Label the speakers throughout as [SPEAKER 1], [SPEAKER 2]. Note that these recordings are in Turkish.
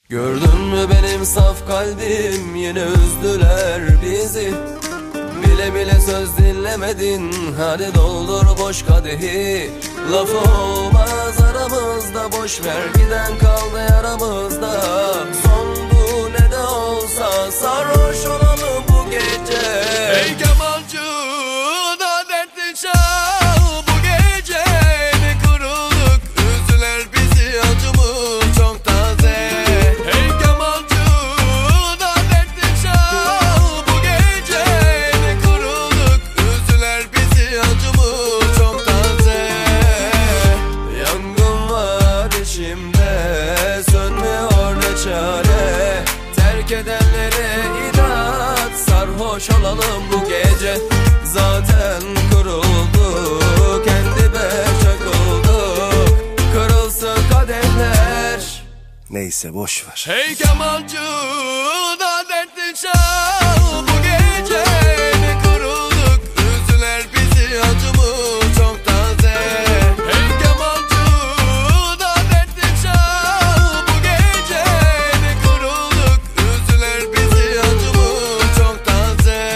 [SPEAKER 1] Gördün mü benim saf kalbim, yine üzdüler bizi. Bile bile söz dinlemedin, hadi doldur boş kadehi. Lafı olmaz aramızda, boş ver giden kaldı yaramızda. Son bu ne de olsa sarhoş olalım bu gece.
[SPEAKER 2] Ey kemalcı da dertli çal, bu gece ne kurulduk, üzdüler bizi, acımız çok taze. Ey kemalcı da dertli çal, bu gece ne kurulduk, üzdüler bizi, acımız çok taze.
[SPEAKER 1] Yangın var içimde, sönmüyor ne çare. Terk edenlere inat, sarhoş olalım bu gece. Zaten kurulduk, kendi beşek olduk. Kırılsın kadehler.
[SPEAKER 3] Neyse boş ver.
[SPEAKER 2] Hey kemalcı da dertli çal, bu gece ne kurulduk, üzdüler bizi, acımız çok taze. Hey kemalcı da dertli çal, bu gece ne kurulduk, üzdüler bizi, acımız çok taze.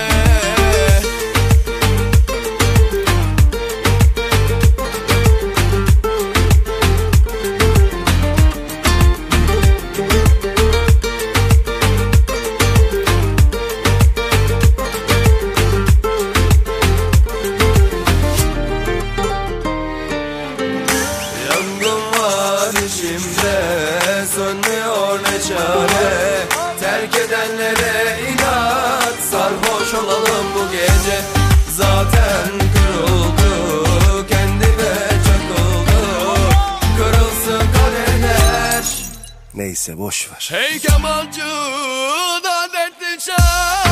[SPEAKER 1] Yangın var içimde, sönmüyor ne çare. Terk edenlere inat, sarhoş olalım bu gece. Zaten kırıldı, kendi beçak oldu. Kırılsın kadehler.
[SPEAKER 3] Neyse boş ver.
[SPEAKER 2] Hey kemalcı da dertli çal,